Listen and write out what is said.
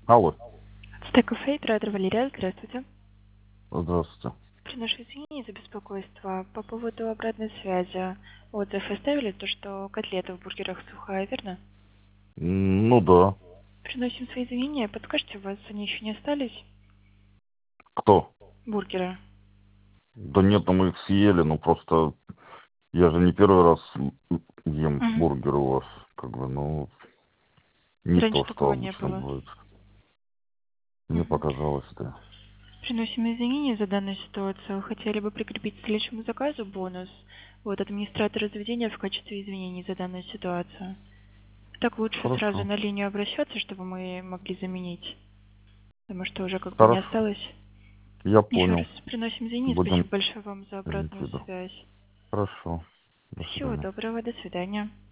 Алло, Стек Кафе, оператор Валерия, здравствуйте. здравствуйте. Приношу извинения за беспокойство. По поводу обратной связи. Отзыв оставили, то, что котлета в бургерах сухая, верно? Ну да. Приносим свои извинения. Подскажите, у вас они еще не остались? Кто? Бургеры. Да нет, ну мы их съели, ну просто я же не первый раз ем Мгм. бургер у вас. Как бы, ну, не Раньше то, что такого не обычно было. бывает. Мне Мгм. показалось, да. Приносим извинения за данную ситуацию. Хотели бы прикрепить к следующему заказу бонус. Вот, администратора заведения в качестве извинений за данную ситуацию. Так лучше сразу Хорошо. на линию обращаться, чтобы мы могли заменить. Потому что уже как бы не Хорошо. осталось. Я Еще раз понял. приносим извинения. Будем Спасибо большое вам за иметь в обратную виду. связь. Хорошо. До Всего свидания. доброго. До свидания.